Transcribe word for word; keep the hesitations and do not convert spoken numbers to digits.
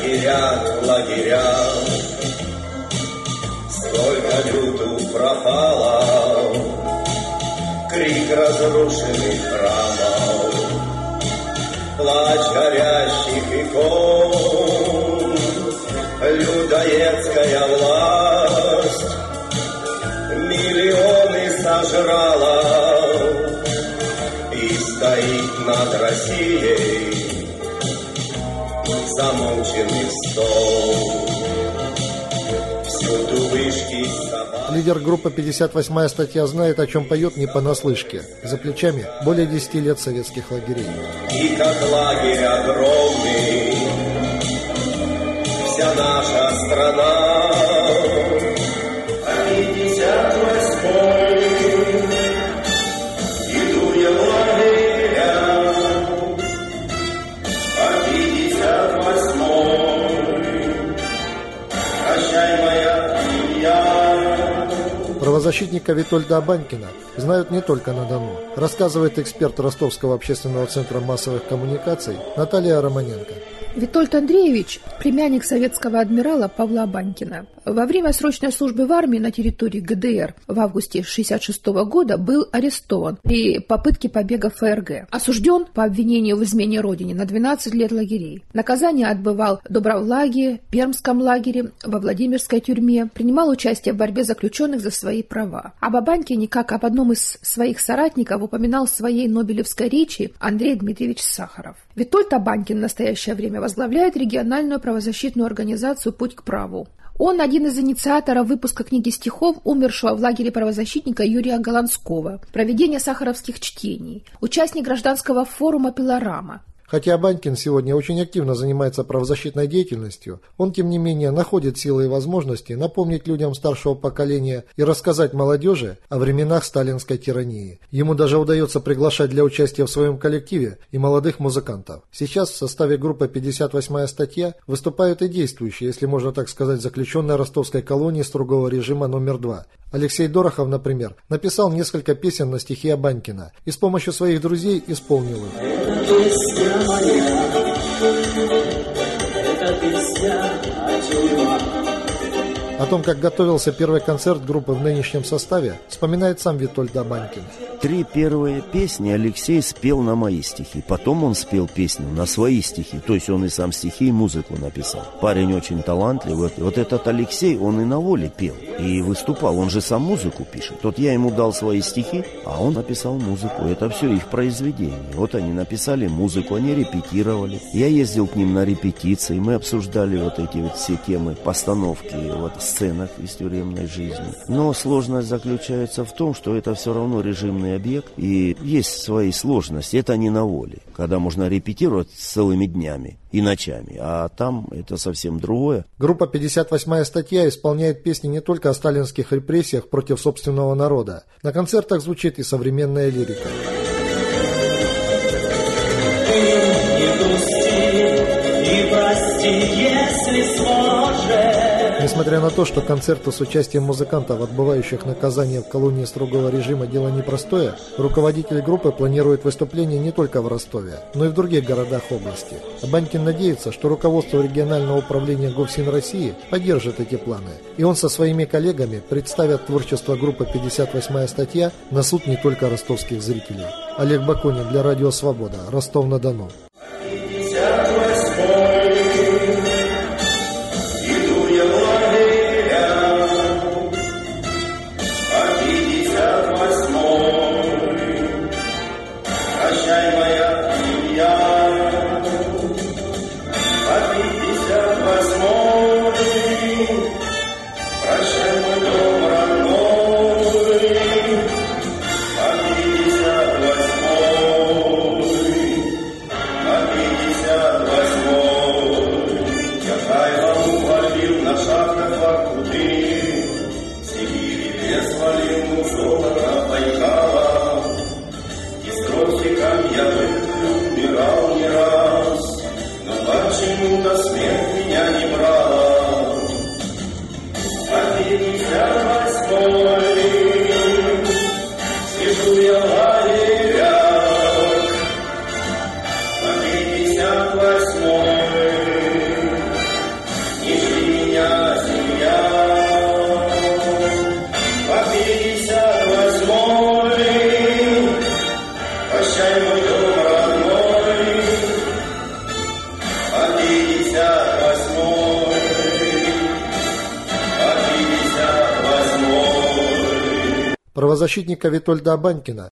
лагеря, лагеря. Сколько люду пропало, крик разрушенных храмов, плач горящих икон, людоедская власть миллионы сожрала и стоит над Россией замолченный стол. Всюду вышки собак. Лидер группы пятьдесят восьмая статья знает, о чем поет, не понаслышке. За плечами более десяти лет советских лагерей. И как лагерь огромный, вся наша страна. А пятьдесят восьмой иду я в лагеря. А пятьдесят восьмой прощай, моя семья. Правозащитника Витольда Абанькина знают не только на Дону, рассказывает эксперт Ростовского общественного центра массовых коммуникаций Наталья Романенко. Витольд Андреевич – племянник советского адмирала Павла Абанькина. Во время срочной службы в армии на территории ГДР в августе шестьдесят шестого года был арестован при попытке побега в ФРГ. Осужден по обвинению в измене родине на двенадцать лет лагерей. Наказание отбывал в Добровлаге, Пермском лагере, во Владимирской тюрьме. Принимал участие в борьбе заключенных за свои права. Об Абанькине, как об одном из своих соратников, упоминал в своей Нобелевской речи Андрей Дмитриевич Сахаров. Витольд Абанькин в настоящее время возглавляет региональную правозащитную организацию «Путь к праву». Он один из инициаторов выпуска книги стихов умершего в лагере правозащитника Юрия Голландского, проведения сахаровских чтений, участник гражданского форума «Пилорама». Хотя Абанькин сегодня очень активно занимается правозащитной деятельностью, он, тем не менее, находит силы и возможности напомнить людям старшего поколения и рассказать молодежи о временах сталинской тирании. Ему даже удается приглашать для участия в своем коллективе и молодых музыкантов. Сейчас в составе группы пятьдесят восьмая статья выступают и действующие, если можно так сказать, заключенные ростовской колонии строгого режима номер два. Алексей Дорохов, например, написал несколько песен на стихи Абанькина и с помощью своих друзей исполнил их. О том, как готовился первый концерт группы в нынешнем составе, вспоминает сам Витольд Абанькин. Три первые песни Алексей спел на мои стихи. Потом он спел песню на свои стихи. То есть он и сам стихи, и музыку написал. Парень очень талантливый. Вот этот Алексей, он и на воле пел. И выступал. Он же сам музыку пишет. Вот я ему дал свои стихи, а он написал музыку. Это все их произведения. Вот они написали музыку, они репетировали. Я ездил к ним на репетиции. Мы обсуждали вот эти вот все темы постановки, вот сценах из тюремной жизни. Но сложность заключается в том, что это все равно режимный объект, и есть свои сложности. Это не на воле, когда можно репетировать целыми днями и ночами, а там это совсем другое. Группа пятьдесят восьмая статья исполняет песни не только о сталинских репрессиях против собственного народа. На концертах звучит и современная лирика. И прости, если сможешь. Несмотря на то, что концерты с участием музыкантов, отбывающих наказание в колонии строгого режима, дело непростое, руководитель группы планирует выступления не только в Ростове, но и в других городах области. Абанькин надеется, что руководство регионального управления Говсин России поддержит эти планы, и он со своими коллегами представит творчество группы пятьдесят восьмая статья на суд не только ростовских зрителей. Олег Бакунин для Радио Свобода, Ростов-на-Дону. Правозащитника Витольда Абанькина